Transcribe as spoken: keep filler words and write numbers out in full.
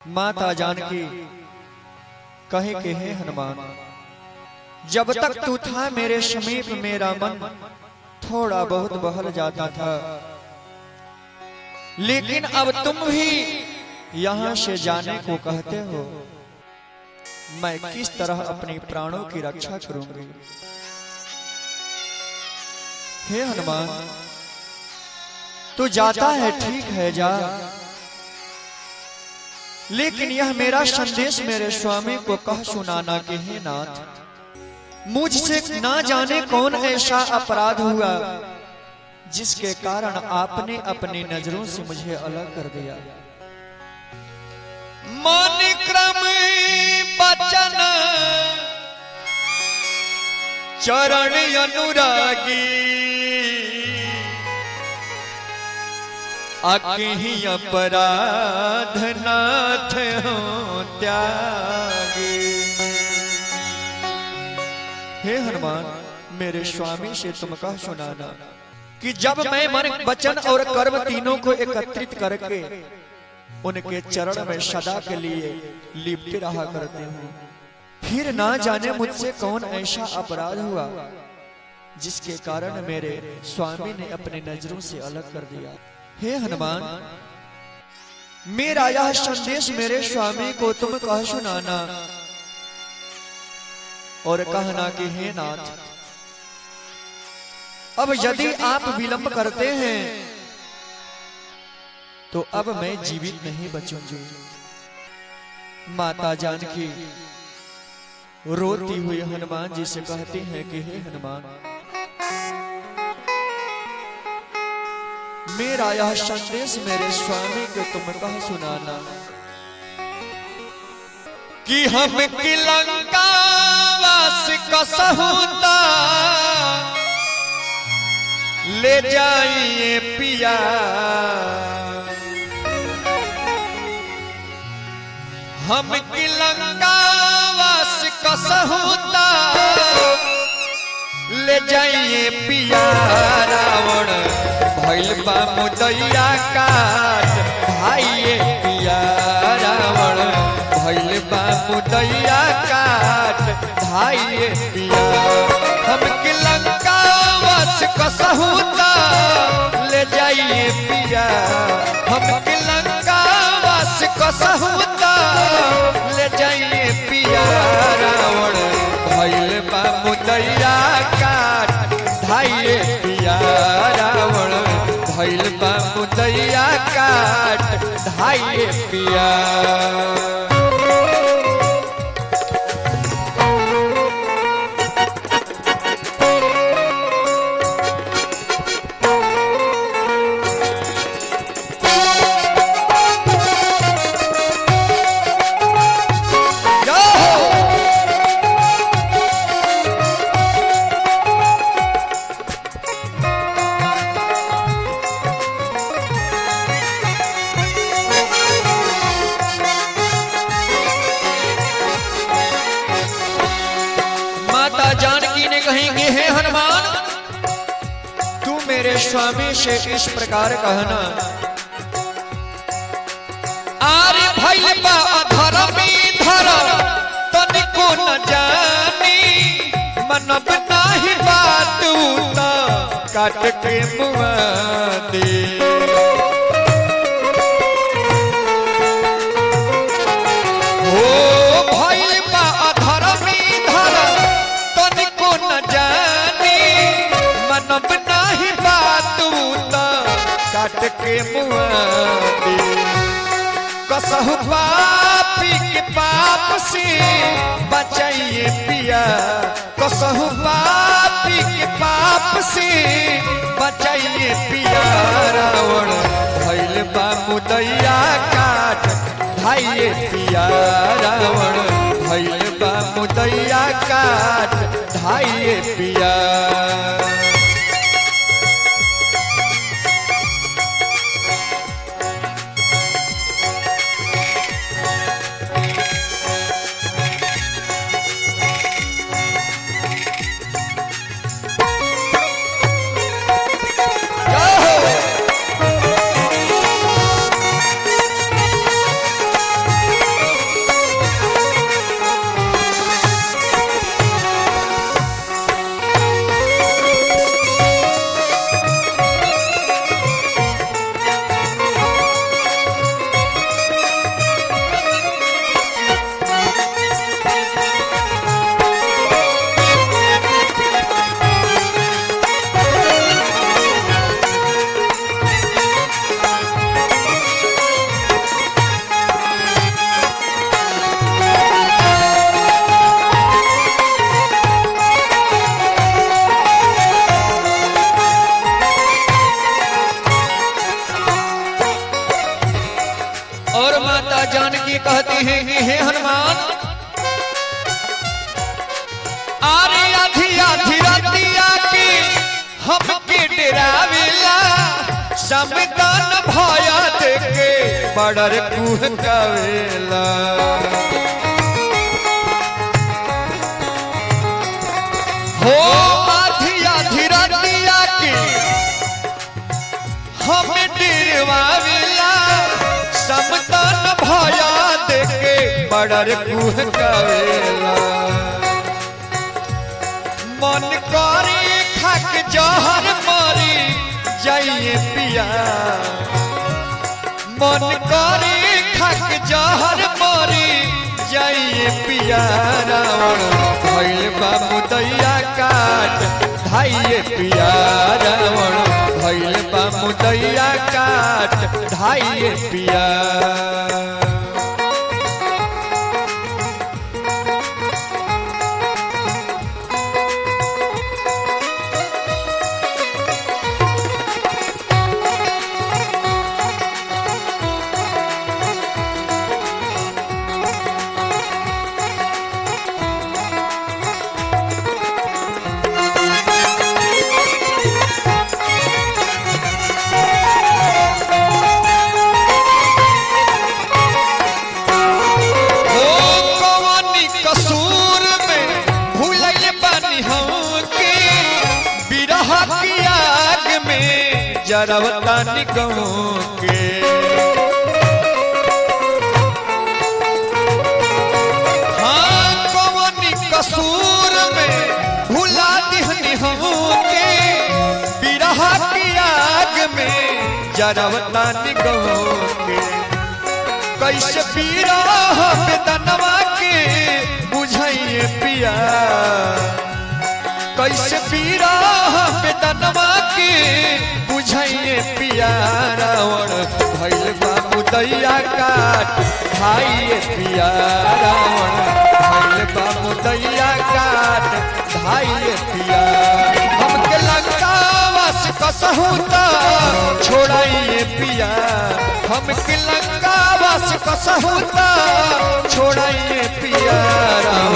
माता जानकी कहे के हे हनुमान, जब तक तू था मेरे समीप मेरा मन थोड़ा बहुत बहल जाता था, लेकिन अब तुम भी यहां से जाने को कहते हो, मैं किस तरह अपने प्राणों की रक्षा करूंगी। हे हनुमान, तू जाता है ठीक है जा, लेकिन यह मेरा संदेश मेरे स्वामी को कह सुनाना कि हे नाथ, मुझसे ना जाने कौन ऐसा अपराध हुआ जिसके कारण आपने अपनी नजरों से मुझे अलग कर दिया। मन क्रम बचन चरण अनुरागी, अकहि अपराध नाथ हो त्यागी। हे हनुमान, मेरे स्वामी से तुम कह सुनाना कि जब मैं मन वचन और कर्म तीनों को एकत्रित करके उनके चरण में सदा के लिए लिपटे रहा करते हूँ, फिर ना जाने मुझसे कौन ऐसा अपराध हुआ जिसके कारण मेरे स्वामी ने अपनी नजरों से अलग कर दिया। हे हनुमान, मेरा यह संदेश मेरे स्वामी को तुम कह सुनाना और कहना कि हे नाथ, अब यदि आप विलंब करते हैं तो अब मैं जीवित नहीं बचूंगी। माता जानकी रोती हुई हनुमान जी से कहती हैं कि हे हनुमान, मेरा यह संदेश मेरे स्वामी को तुम कह सुनाना कि हम की लंका वास कसहुता ले जाइए पिया, हम की लंका वास कसहुता ले जाइए पिया, रावण भइल बा मुदैया काट भाइये पिया, रावण भइल बा मुदैया काट भाइये पिया। हम की लंका वास कसहुता ले जाइए पिया, हम की लंका वास कसहुता ले जाइए पिया, रावण भइल बा मुदैया काट भाइये पिया, रावण भइल बा मुदैया काट भाइये पिया। जानकी ने कहेंगे हे हनुमान, तू मेरे स्वामी से इस प्रकार कहना, आरे भइल बा अधर्मी धर्म तनिको न जानी, मनब नाही बात उता काट के मुआ दे। काट के मुआदी कसहु पापी के पाप से बचाइए पिया, कसहु पापी के पाप से बचाइए पिया, रावण भइल बा मुदैया काट भाइये पिया, रावण भइल बा मुदैया काट भाइये पिया। Oh जी कहती हैं कि हे हनुमान आरे आधी आधी रातिया की हमके डरावेला समदान भया देके बड़र कुह कावेला हो आधी आधी रातिया की हम डरवावेला समदान भया देके बड़र कुह कावेला मन करे खाक जहर मारी जाइए पिया मन करे खाक जहर मारी जाइए पिया रावण भइल बा मुदैया काट धाइए पिया रावण भइल बा मुदैया काट धाइए पिया जरवता निगमों के हाँ कौनी कसूर में भुला दिहनी के बिरह की आग में जरवता निगमों के कैसे बिरह बेदनवा के बुझाइए पिया कैसे बिरह बेदनवा के बुझाइए पिया रावण भइल बा मुदैया काट धाइए पिया रावण भइल बा मुदैया काट धाइए पिया हमके लंकावास कसहुता छोड़ाइए पिया हमके लंकावास कसहुता छोड़ाइए पिया।